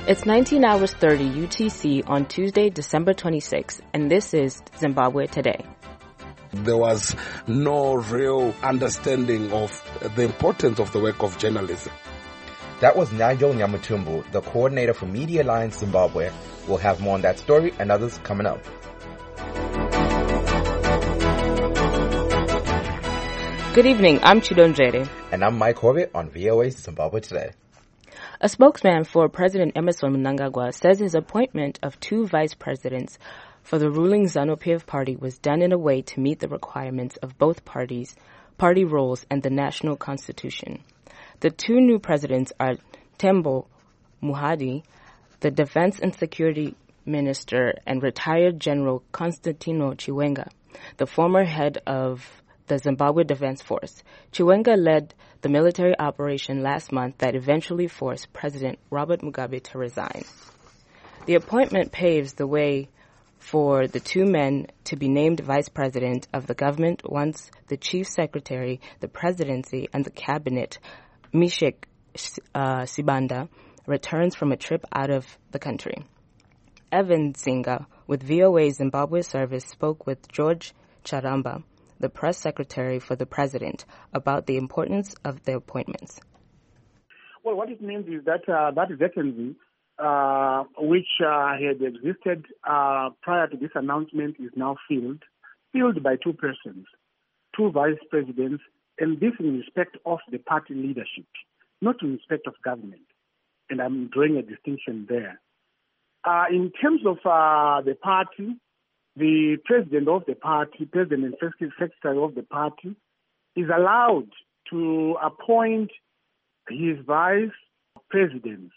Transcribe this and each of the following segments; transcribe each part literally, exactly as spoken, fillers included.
It's nineteen hours thirty U T C on Tuesday, December twenty-sixth, and this is Zimbabwe Today. There was no real understanding of the importance of the work of journalism. That was Nigel Nyamutumbu, the coordinator for Media Alliance Zimbabwe. We'll have more on that story and others coming up. Good evening, I'm Chidonjere. And I'm Mike Hove on V O A Zimbabwe Today. A spokesman for President Emmerson Mnangagwa says his appointment of two vice presidents for the ruling ZANU-P F party was done in a way to meet the requirements of both parties, party roles, and the national constitution. The two new presidents are Tembo Muhadi, the Defense and Security Minister, and retired General Constantino Chiwenga, the former head of the Zimbabwe Defense Force. Chiwenga led the military operation last month that eventually forced President Robert Mugabe to resign. The appointment paves the way for the two men to be named vice president of the government once the chief secretary, the presidency, and the cabinet, Mishek uh, Sibanda, returns from a trip out of the country. Evan Zinga with V O A Zimbabwe Service spoke with George Charamba, the press secretary for the president, about the importance of the appointments. Well, what it means is that uh, that vacancy, uh, which uh, had existed uh, prior to this announcement, is now filled, filled by two persons, two vice presidents, and this in respect of the party leadership, not in respect of government. And I'm drawing a distinction there. Uh, in terms of uh, the party, the president of the party, president and secretary of the party, is allowed to appoint his vice presidents,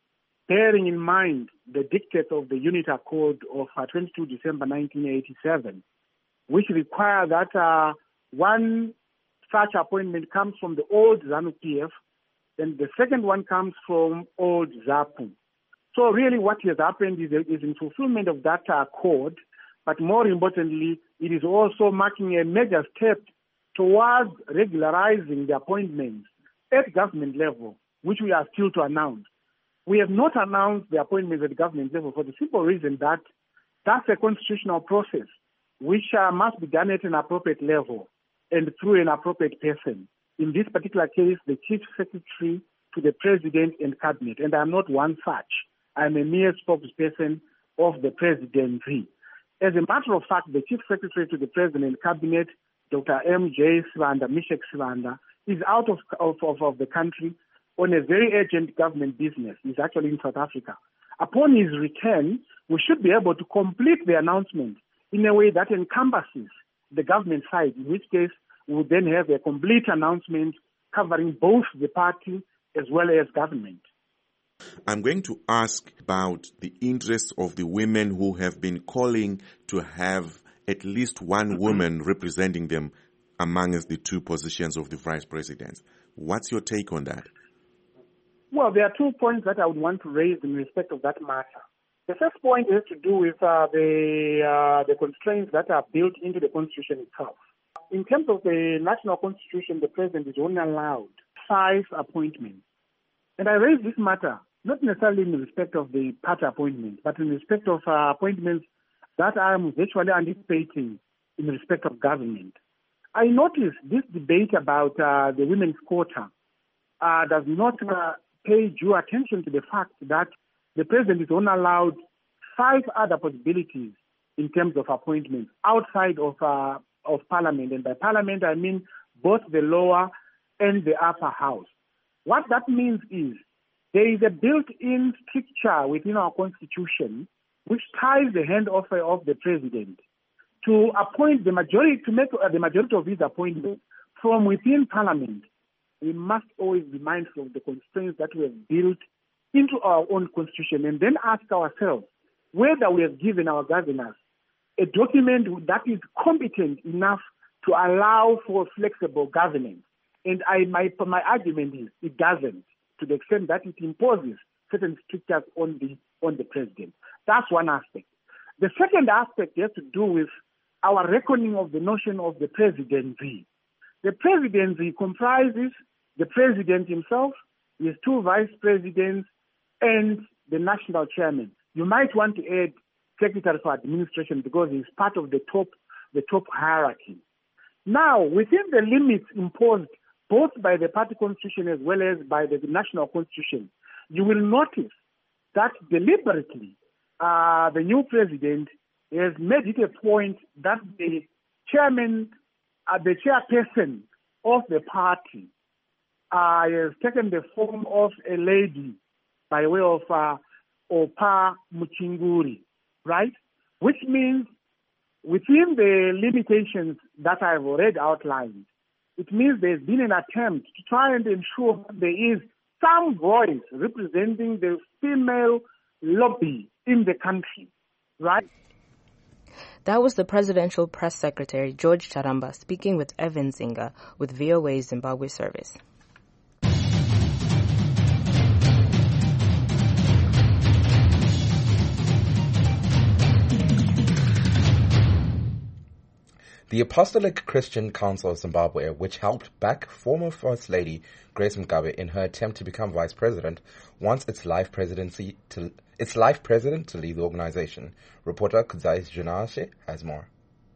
bearing in mind the dictates of the UNITA Code of uh, twenty-two December nineteen eighty-seven, which require that uh, one such appointment comes from the old ZANU-P F, and the second one comes from old ZAPU. So really what has happened is, is in fulfillment of that uh, code. But more importantly, it is also marking a major step towards regularizing the appointments at government level, which we are still to announce. We have not announced the appointments at government level for the simple reason that that's a constitutional process which uh, must be done at an appropriate level and through an appropriate person. In this particular case, the chief secretary to the president and cabinet. And I'm not one such. I'm a mere spokesperson of the presidency. As a matter of fact, the Chief Secretary to the President and Cabinet, Doctor M J Sibanda, Mishek Sibanda, is out of, of, of, of the country on a very urgent government business. He's actually in South Africa. Upon his return, we should be able to complete the announcement in a way that encompasses the government side, in which case we would then have a complete announcement covering both the party as well as government. I'm going to ask about the interests of the women who have been calling to have at least one woman representing them amongst the two positions of the vice presidents. What's your take on that? Well, there are two points that I would want to raise in respect of that matter. The first point has to do with uh, the uh, the constraints that are built into the Constitution itself. In terms of the national constitution, the president is only allowed five appointments. And I raise this matter not necessarily in respect of the party appointments, but in respect of uh, appointments that I am virtually anticipating in respect of government. I notice this debate about uh, the women's quota uh, does not uh, pay due attention to the fact that the president is only allowed five other possibilities in terms of appointments outside of uh, of parliament. And by parliament, I mean both the lower and the upper house. What that means is there is a built-in stricture within our constitution which ties the hand of, of the president to appoint the majority, to make uh, the majority of his appointments from within parliament. We must always be mindful of the constraints that we have built into our own constitution and then ask ourselves whether we have given our governors a document that is competent enough to allow for flexible governance. And I, my, my argument is it doesn't, to the extent that it imposes certain strictures on the on the president. That's one aspect. The second aspect has to do with our reckoning of the notion of the presidency. The presidency comprises the president himself, his two vice presidents, and the national chairman. You might want to add secretary for administration because he's part of the top, the top hierarchy. Now, within the limits imposed both by the party constitution as well as by the national constitution, you will notice that deliberately uh, the new president has made it a point that the chairman, uh, the chairperson of the party uh, has taken the form of a lady by way of uh, Opa Muchinguri, right? Which means within the limitations that I've already outlined, it means there's been an attempt to try and ensure that there is some voice representing the female lobby in the country, right? That was the Presidential Press Secretary, George Charamba, speaking with Evan Zinga with V O A Zimbabwe Service. The Apostolic Christian Council of Zimbabwe, which helped back former First Lady Grace Mugabe in her attempt to become vice president, wants its life presidency to its life president to lead the organization. Reporter Kudzai Junashe has more.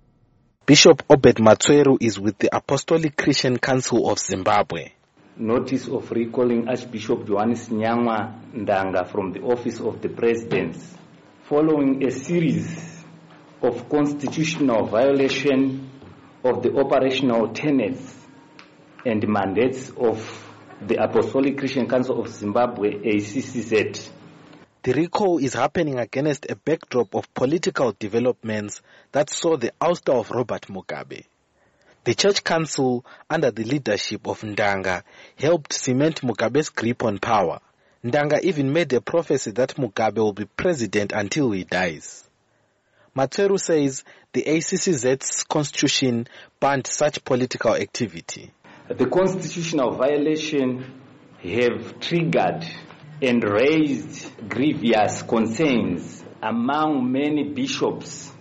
Bishop Obed Matsweru is with the Apostolic Christian Council of Zimbabwe. Notice of recalling Archbishop Johannes Nyangwa Ndanga from the office of the president, following a series of constitutional violation of the operational tenets and mandates of the Apostolic Christian Council of Zimbabwe, A C C Z. The recall is happening against a backdrop of political developments that saw the ouster of Robert Mugabe. The Church Council, under the leadership of Ndanga, helped cement Mugabe's grip on power. Ndanga even made a prophecy that Mugabe will be president until he dies. Matsweru says the A C C Z's constitution banned such political activity. The constitutional violation have triggered and raised grievous concerns among many bishops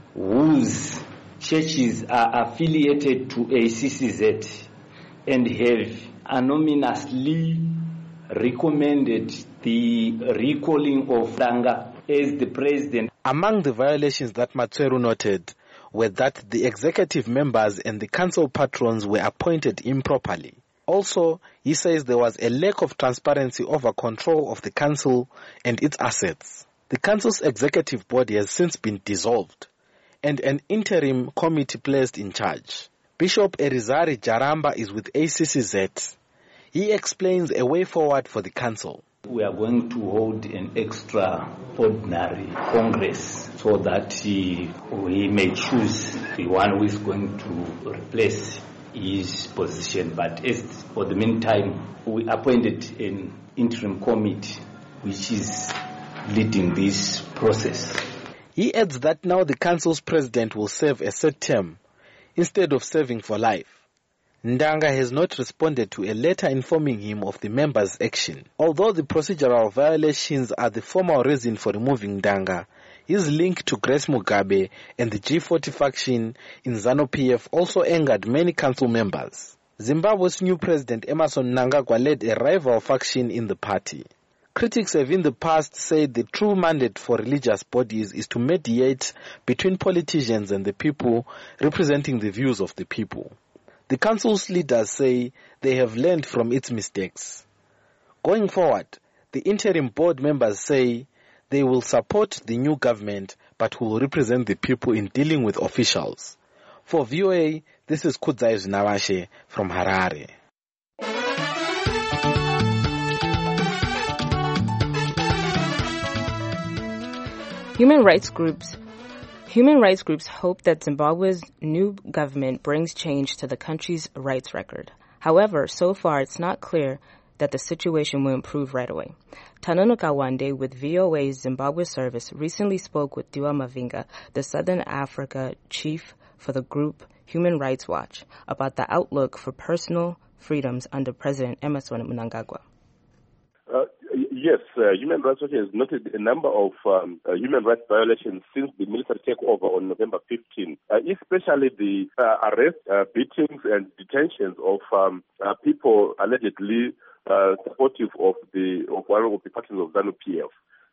whose churches are affiliated to A C C Z and have anonymously recommended the recalling of Ndanga as the president. Among the violations that Matsweru noted were that the executive members and the council patrons were appointed improperly. Also, he says there was a lack of transparency over control of the council and its assets. The council's executive body has since been dissolved and an interim committee placed in charge. Bishop Erizari Jaramba is with A C C Z. He explains a way forward for the council. We are going to hold an extraordinary congress so that he, we may choose the one who is going to replace his position. But as for the meantime, we appointed an interim committee which is leading this process. He adds that now the council's president will serve a set term instead of serving for life. Ndanga has not responded to a letter informing him of the members' action. Although the procedural violations are the formal reason for removing Ndanga, his link to Grace Mugabe and the G forty faction in ZANU-P F also angered many council members. Zimbabwe's new president Emmerson Mnangagwa led a rival faction in the party. Critics have in the past said the true mandate for religious bodies is to mediate between politicians and the people, representing the views of the people. The council's leaders say they have learned from its mistakes. Going forward, the interim board members say they will support the new government but will represent the people in dealing with officials. For V O A, this is Kudzai Nawashe from Harare. Human rights groups Human rights groups hope that Zimbabwe's new government brings change to the country's rights record. However, so far it's not clear that the situation will improve right away. Tanono Kawande with V O A's Zimbabwe service recently spoke with Diwa Mavinga, the Southern Africa chief for the group Human Rights Watch, about the outlook for personal freedoms under President Emmerson Mnangagwa. Uh, yes, uh, Human Rights Watch has noted a number of um, uh, human rights violations since the military takeover on November fifteenth, uh, especially the uh, arrests, uh, beatings, and detentions of um, uh, people allegedly uh, supportive of the of one of the parties of ZANU-P F.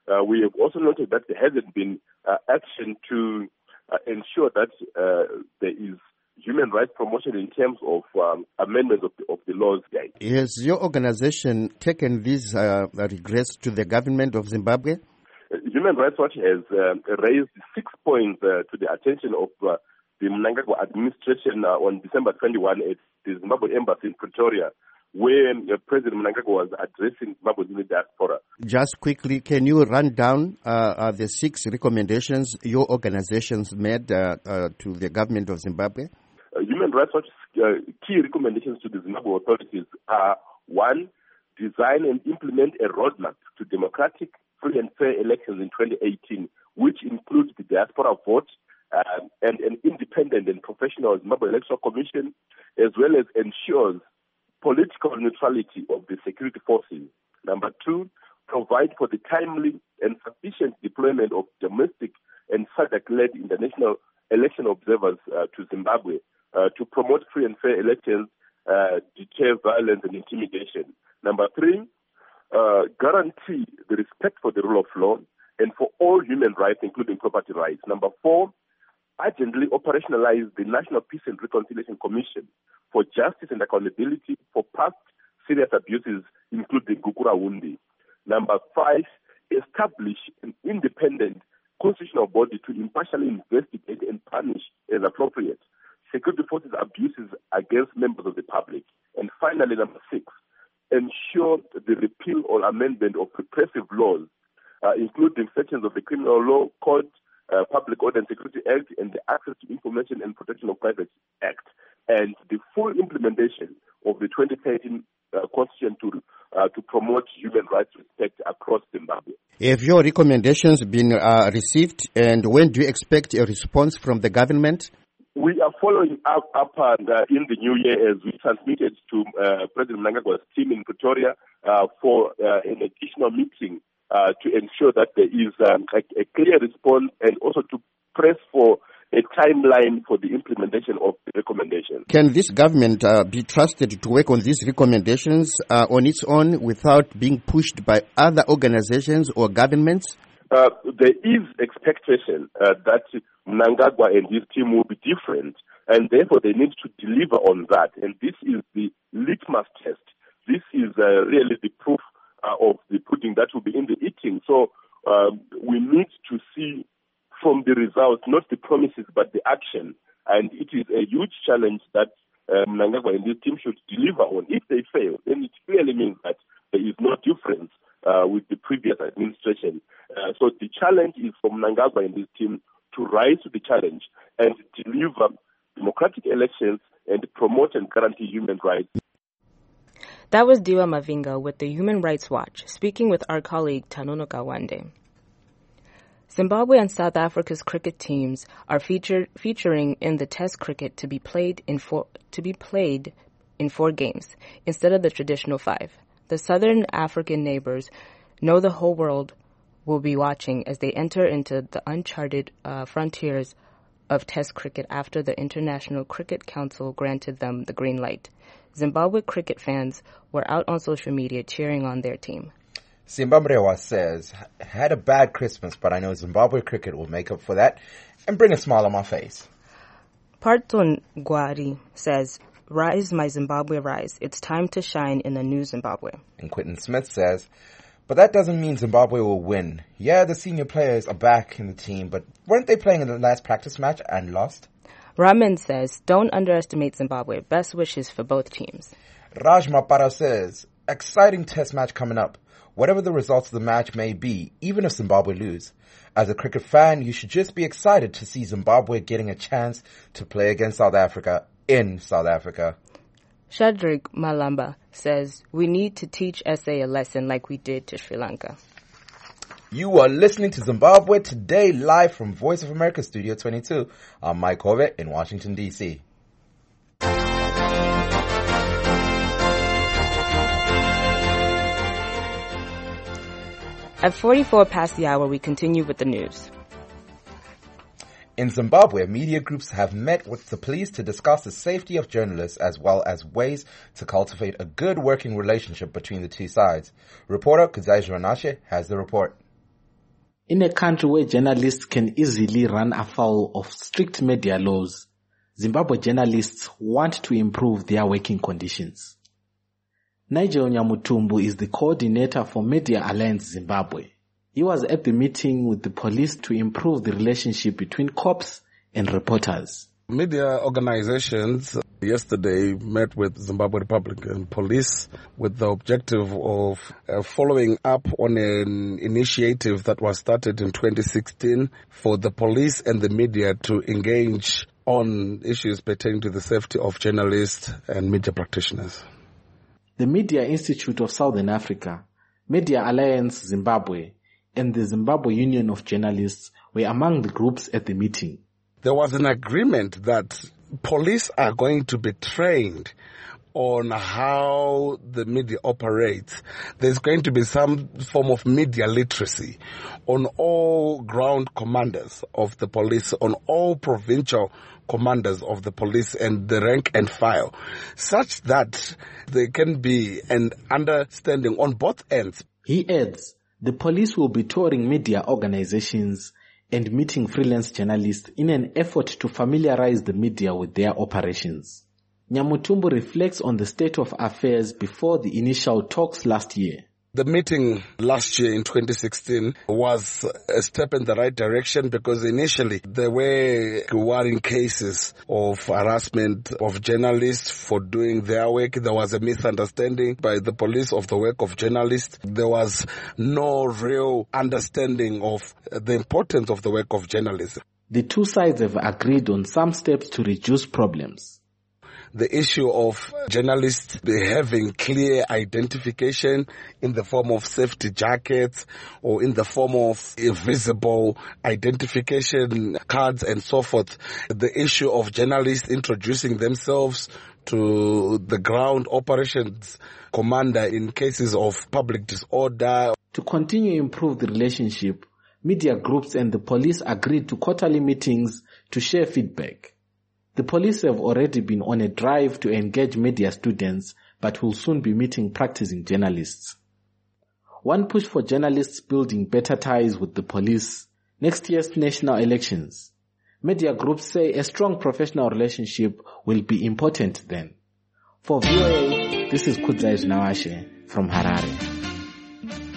uh, we have also noted that there hasn't been uh, action to uh, ensure that uh, there is human rights promotion in terms of um, amendments of the, of the laws. Has your organization taken these uh, regrets to the government of Zimbabwe? Uh, Human Rights Watch has uh, raised six points uh, to the attention of uh, the Mnangagwa administration uh, on December twenty-first at the Zimbabwe Embassy in Pretoria, where uh, President Mnangagwa was addressing Zimbabwe's in the diaspora. Just quickly, can you run down uh, uh, the six recommendations your organizations made uh, uh, to the government of Zimbabwe? Uh, Human Rights Watch's uh, key recommendations to the Zimbabwe authorities are: one, design and implement a roadmap to democratic, free and fair elections in twenty eighteen, which includes the diaspora vote uh, and an independent and professional Zimbabwe Electoral Commission, as well as ensures political neutrality of the security forces. Number two, provide for the timely and sufficient deployment of domestic and S A D C-led international election observers uh, to Zimbabwe uh, to promote free and fair elections, uh, deter violence and intimidation. Number three, uh, guarantee the respect for the rule of law and for all human rights, including property rights. Number four, urgently operationalize the National Peace and Reconciliation Commission for justice and accountability for past serious abuses, including Gukurahundi. Number five, establish an independent constitutional body to impartially investigate and punish as appropriate security forces abuses against members of the public. And finally, number six, ensure the repeal or amendment of repressive laws, uh, including sections of the Criminal Law Code, uh, Public Order and Security Act, and the Access to Information and Protection of Privacy Act, and the full implementation of the twenty thirteen uh, Constitution to, uh, to promote human rights respect across Zimbabwe. Have your recommendations been uh, received, and when do you expect a response from the government? We are following up, up and, uh, in the new year as we transmitted to uh, President Mnangagwa's team in Pretoria uh, for uh, an additional meeting uh, to ensure that there is um, a, a clear response, and also to press for a timeline for the implementation of the recommendations. Can this government uh, be trusted to work on these recommendations uh, on its own without being pushed by other organizations or governments? Uh, there is expectation uh, that Mnangagwa and his team will be different, and therefore they need to deliver on that. And this is the litmus test. This is uh, really the proof uh, of the pudding that will be in the eating. So um, we need to see from the results, not the promises, but the action. And it is a huge challenge that uh, Mnangagwa and his team should deliver on. If they fail, then it clearly means that there is no difference uh, with the previous administration. Uh, so the challenge is for Mnangagwa and his team to rise to the challenge and deliver democratic elections and promote and guarantee human rights. That was Diwa Mavinga with the Human Rights Watch, speaking with our colleague Tanono Kawande. Zimbabwe and South Africa's cricket teams are featured, featuring in the Test cricket to be played in four to be played in four games instead of the traditional five. The Southern African neighbors know the whole world will be watching as they enter into the uncharted uh, frontiers of Test cricket after the International Cricket Council granted them the green light. Zimbabwe cricket fans were out on social media cheering on their team. Simbamrewa says, had a bad Christmas, but I know Zimbabwe cricket will make up for that and bring a smile on my face. Parton Gwari says, rise my Zimbabwe rise. It's time to shine in a new Zimbabwe. And Quentin Smith says, but that doesn't mean Zimbabwe will win. Yeah, the senior players are back in the team, but weren't they playing in the last practice match and lost? Raman says, don't underestimate Zimbabwe. Best wishes for both teams. Raj Mapara says, exciting test match coming up. Whatever the results of the match may be, even if Zimbabwe lose. As a cricket fan, you should just be excited to see Zimbabwe getting a chance to play against South Africa in South Africa. Shadrik Malamba says, we need to teach S A a lesson like we did to Sri Lanka. You are listening to Zimbabwe Today, live from Voice of America Studio twenty-two. I'm Mike Hovet in Washington, D C At forty-four past the hour, we continue with the news. In Zimbabwe, media groups have met with the police to discuss the safety of journalists as well as ways to cultivate a good working relationship between the two sides. Reporter Kuzai Ranashe has the report. In a country where journalists can easily run afoul of strict media laws, Zimbabwe journalists want to improve their working conditions. Nigel Nyamutumbu is the coordinator for Media Alliance Zimbabwe. He was at the meeting with the police to improve the relationship between cops and reporters. Media organizations yesterday met with Zimbabwe Republican Police with the objective of uh, following up on an initiative that was started in twenty sixteen for the police and the media to engage on issues pertaining to the safety of journalists and media practitioners. The Media Institute of Southern Africa, Media Alliance Zimbabwe, and the Zimbabwe Union of Journalists were among the groups at the meeting. There was an agreement that police are going to be trained on how the media operates. There's going to be some form of media literacy on all ground commanders of the police, on all provincial commanders of the police and the rank and file, such that there can be an understanding on both ends. He adds, the police will be touring media organizations and meeting freelance journalists in an effort to familiarize the media with their operations. Nyamutumbu reflects on the state of affairs before the initial talks last year. The meeting last year in twenty sixteen was a step in the right direction because initially there were worrying cases of harassment of journalists for doing their work. There was a misunderstanding by the police of the work of journalists. There was no real understanding of the importance of the work of journalism. The two sides have agreed on some steps to reduce problems. The issue of journalists having clear identification in the form of safety jackets or in the form of visible identification cards and so forth. The issue of journalists introducing themselves to the ground operations commander in cases of public disorder. To continue to improve the relationship, media groups and the police agreed to quarterly meetings to share feedback. The police have already been on a drive to engage media students, but will soon be meeting practicing journalists. One push for journalists building better ties with the police, next year's national elections. Media groups say a strong professional relationship will be important then. For V O A, this is Kudzai Nawashe from Harare.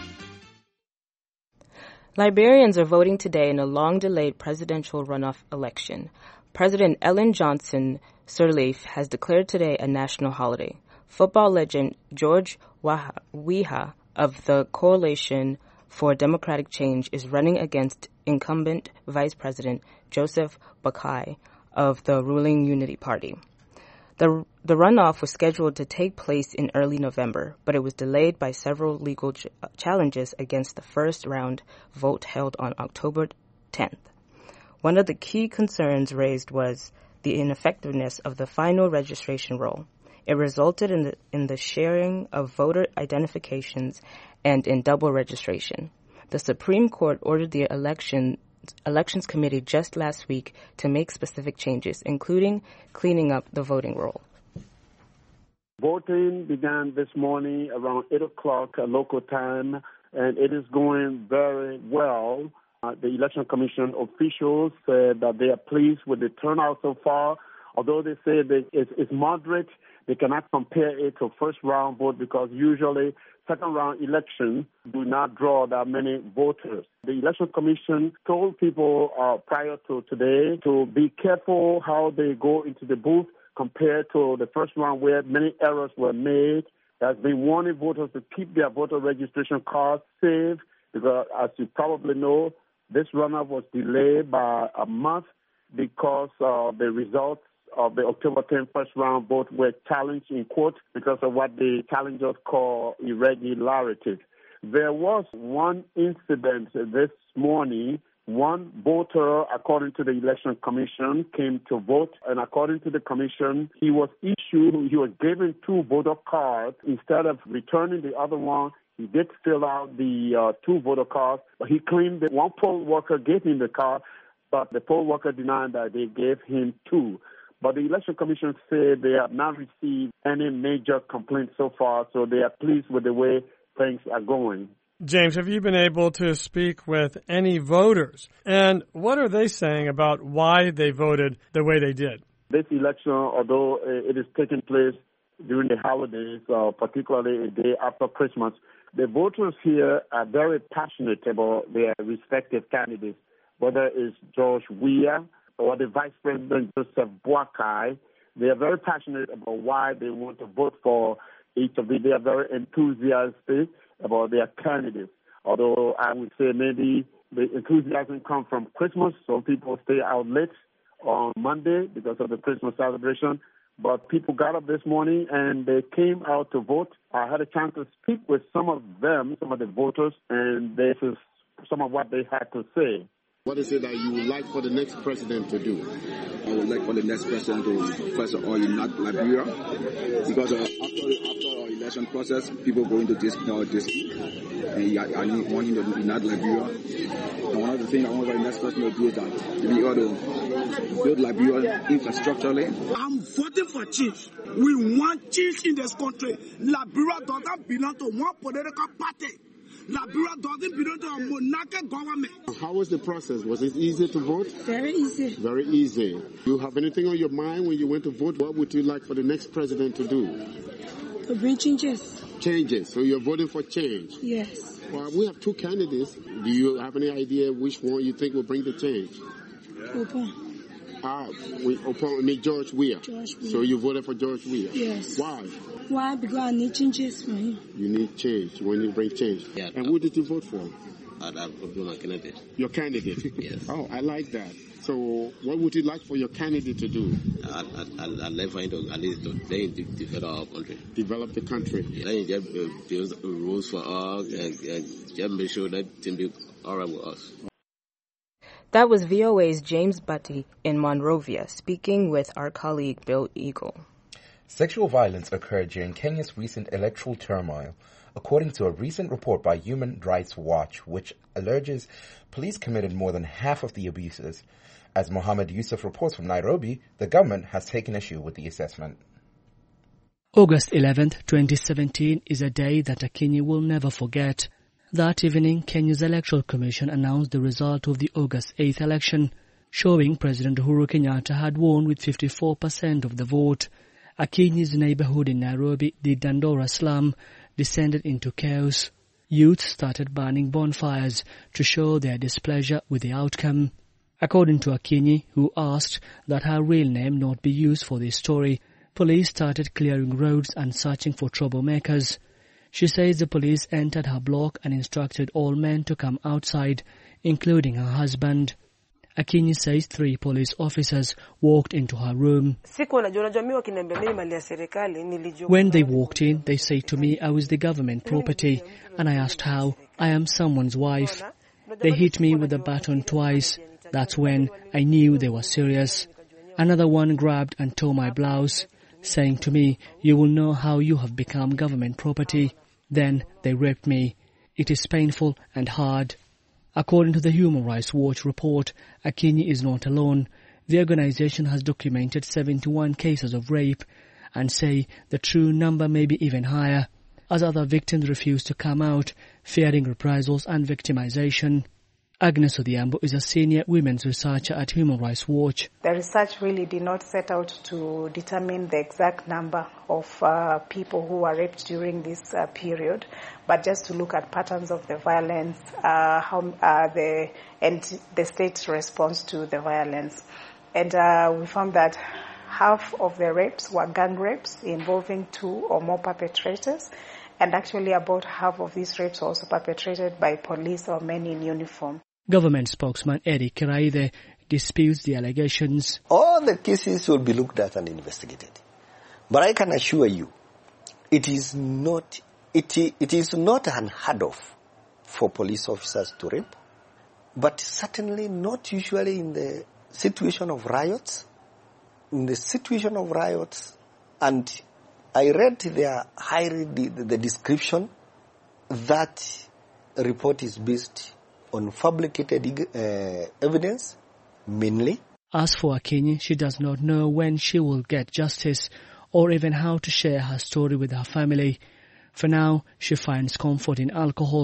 Liberians are voting today in a long-delayed presidential runoff election. President Ellen Johnson Sirleaf has declared today a national holiday. Football legend George Weah of the Coalition for Democratic Change is running against incumbent Vice President Joseph Boakai of the ruling Unity Party. The, the runoff was scheduled to take place in early November, but it was delayed by several legal ch- challenges against the first round vote held on October tenth. One of the key concerns raised was the ineffectiveness of the final registration roll. It resulted in the, in the sharing of voter identifications and in double registration. The Supreme Court ordered the election, Elections Committee just last week to make specific changes, including cleaning up the voting roll. Voting began this morning around eight o'clock local time, and it is going very well. Uh, the Election Commission officials said that they are pleased with the turnout so far. Although they say that it's, it's moderate, they cannot compare it to first round vote because usually second round elections do not draw that many voters. The Election Commission told people uh, prior to today to be careful how they go into the booth compared to the first round where many errors were made. There's been warning voters to keep their voter registration cards safe because, as you probably know, this runoff was delayed by a month because uh, the results of the October tenth first round vote were challenged in court because of what the challengers call irregularities. There was one incident this morning. One voter, according to the Election Commission, came to vote, and according to the Commission, he was issued, he was given two voter cards. Instead of returning the other one, he did fill out the uh, two voter cards, but he claimed that one poll worker gave him the card, but the poll worker denied that they gave him two. But the Election Commission said they have not received any major complaints so far, so they are pleased with the way things are going. James, have you been able to speak with any voters? And what are they saying about why they voted the way they did? This election, although it is taking place during the holidays, uh, particularly a day after Christmas, the voters here are very passionate about their respective candidates, whether it's George Weah or the Vice President Joseph Boakai. They are very passionate about why they want to vote for each of them. They are very enthusiastic about their candidates. Although I would say maybe the enthusiasm comes from Christmas. Some people stay out late on Monday because of the Christmas celebration. But people got up this morning and they came out to vote. I had a chance to speak with some of them, some of the voters, and this is some of what they had to say. What is it that you would like for the next president to do? I would like for the next president to, first of all, unite Liberia, because uh, after after our election process, people go into this uh, this and I need wanting to unite Liberia. And one of the things I want for the next president to do is that to be able to build Liberia infrastructurally. I'm voting for change. We want change in this country. Liberia doesn't belong to one political party. Liberia doesn't belong to a monarchical government. How was the process? Was it easy to vote? Very easy. Very easy. Do you have anything on your mind when you went to vote? What would you like for the next president to do? To bring changes. Changes. So you're voting for change? Yes. Well, we have two candidates. Do you have any idea which one you think will bring the change? Open. Ah, we open, I mean George Weah. George Weah. So you voted for George Weah? Yes. Why? Why? Because I need changes for him. You need change. You want to bring change. Yeah. And who did you vote for? I, I voted for my candidate. Your candidate? Yes. Oh, I like that. So what would you like for your candidate to do? I, I, I'd like for him to at least to develop our country. Develop the country. Yeah, and just build rules for all and, and just make sure that things be all right with us. That was V O A's James Butty in Monrovia speaking with our colleague Bill Eagle. Sexual violence occurred during Kenya's recent electoral turmoil, according to a recent report by Human Rights Watch, which alleges police committed more than half of the abuses. As Mohammed Yusuf reports from Nairobi, the government has taken issue with the assessment. August eleventh, twenty seventeen is a day that a Kenyan will never forget. That evening, Kenya's Electoral Commission announced the result of the August eighth election, showing President Uhuru Kenyatta had won with fifty-four percent of the vote. Akinyi's neighborhood in Nairobi, the Dandora slum, descended into chaos. Youth started burning bonfires to show their displeasure with the outcome. According to Akinyi, who asked that her real name not be used for this story, police started clearing roads and searching for troublemakers. She says the police entered her block and instructed all men to come outside, including her husband. Akinyi says three police officers walked into her room. When they walked in, they said to me I was the government property, and I asked how. I am someone's wife. They hit me with a baton twice. That's when I knew they were serious. Another one grabbed and tore my blouse, saying to me, "You will know how you have become government property." Then they raped me. It is painful and hard. According to the Human Rights Watch report, Akinyi is not alone. The organization has documented seventy-one cases of rape and say the true number may be even higher, as other victims refuse to come out, fearing reprisals and victimization. Agnes Odhiambo is a senior women's researcher at Human Rights Watch. The research really did not set out to determine the exact number of uh, people who were raped during this uh, period, but just to look at patterns of the violence, uh, how uh, the and the state's response to the violence. And uh, we found that half of the rapes were gang rapes involving two or more perpetrators. And actually about half of these rapes were also perpetrated by police or men in uniform. Government spokesman Eric Kiraithe disputes the allegations. All the cases will be looked at and investigated. But I can assure you, it is not, it, it is not unheard of for police officers to rape, but certainly not usually in the situation of riots. In the situation of riots, and I read their high the, the description. That report is based on fabricated uh, evidence, mainly. As for Akinyi, she does not know when she will get justice or even how to share her story with her family. For now, she finds comfort in alcohol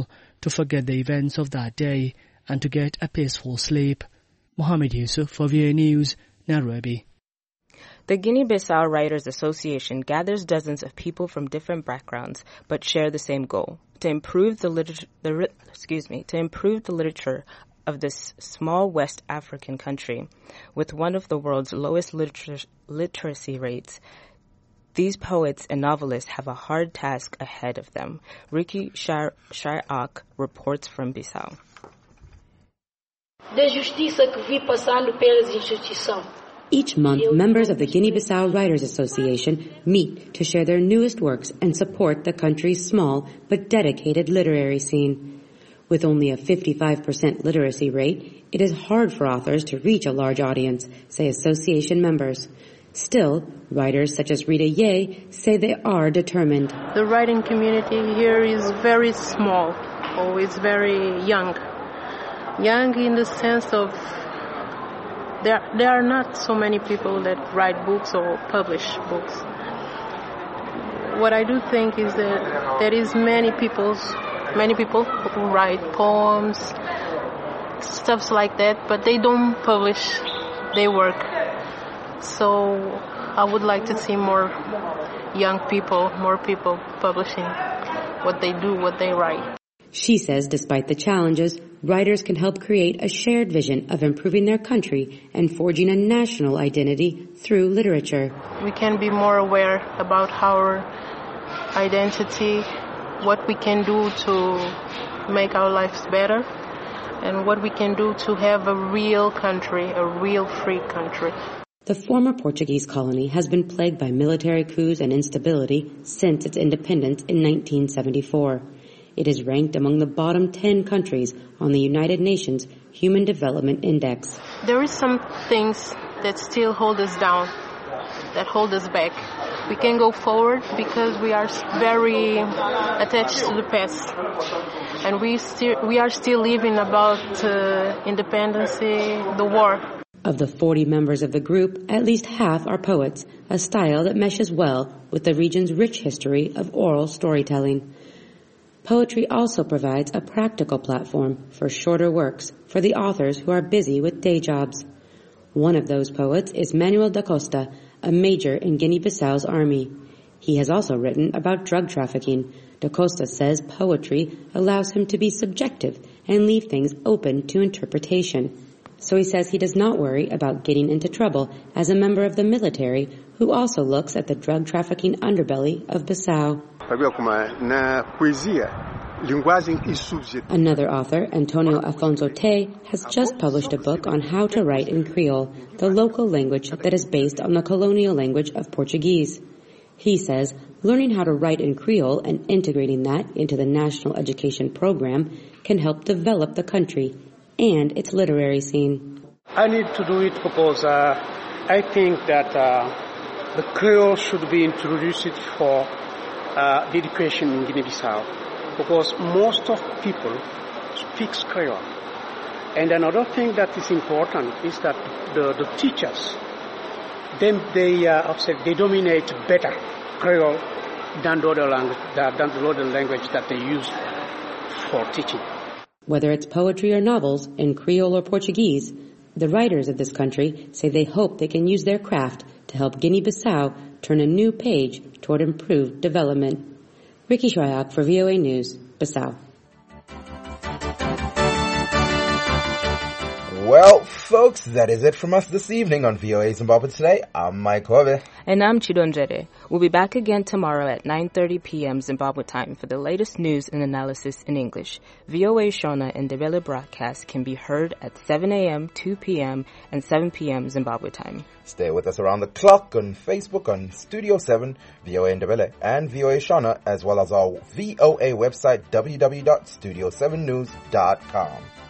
to forget the events of that day and to get a peaceful sleep. Mohammed Yusuf for V O A News, Nairobi. The Guinea-Bissau Writers Association gathers dozens of people from different backgrounds but share the same goal: to improve the literature. The, excuse me, to improve the literature of this small West African country, with one of the world's lowest liter- literacy rates. These poets and novelists have a hard task ahead of them. Ricky Shaiak reports from Bissau. Da justiça que vi passando pelas instituições. Each month, members of the Guinea-Bissau Writers Association meet to share their newest works and support the country's small but dedicated literary scene. With only a fifty-five percent literacy rate, it is hard for authors to reach a large audience, say association members. Still, writers such as Rita Ye say they are determined. The writing community here is very small, or it's very young. Young in the sense of There, there are not so many people that write books or publish books. What I do think is that there is many people's, many people who write poems, stuff like that, but they don't publish their work. So I would like to see more young people, more people publishing what they do, what they write. She says despite the challenges, writers can help create a shared vision of improving their country and forging a national identity through literature. We can be more aware about our identity, what we can do to make our lives better, and what we can do to have a real country, a real free country. The former Portuguese colony has been plagued by military coups and instability since its independence in nineteen seventy-four. It is ranked among the bottom ten countries on the United Nations Human Development Index. There is some things that still hold us down, that hold us back. We can go forward because we are very attached to the past. And we still we are still living about uh, independence, the war. Of the forty members of the group, at least half are poets, a style that meshes well with the region's rich history of oral storytelling. Poetry also provides a practical platform for shorter works for the authors who are busy with day jobs. One of those poets is Manuel da Costa, a major in Guinea-Bissau's army. He has also written about drug trafficking. Da Costa says poetry allows him to be subjective and leave things open to interpretation. So he says he does not worry about getting into trouble as a member of the military who also looks at the drug trafficking underbelly of Bissau. Another author, Antonio Afonso Te, has just published a book on how to write in Creole, the local language that is based on the colonial language of Portuguese. He says learning how to write in Creole and integrating that into the national education program can help develop the country and its literary scene. I need to do it because uh, I think that uh, the Creole should be introduced for uh, the education in Guinea-Bissau, because most of people speak Creole. And another thing that is important is that the, the teachers, then they uh, they dominate better Creole than the other language, than the other language that they use for teaching. Whether it's poetry or novels in Creole or Portuguese, the writers of this country say they hope they can use their craft to help Guinea-Bissau turn a new page toward improved development. Ricky Shaiak for V O A News, Bissau. Well, folks, that is it from us this evening on V O A Zimbabwe Today. I'm Mike Kobe. And I'm Chidonjere. We'll be back again tomorrow at nine thirty p.m. Zimbabwe time for the latest news and analysis in English. V O A Shona and Ndebele broadcast can be heard at seven a.m., two p.m., and seven p.m. Zimbabwe time. Stay with us around the clock on Facebook on Studio seven, V O A Ndebele, and V O A Shona, as well as our V O A website, w w w dot studio seven news dot com.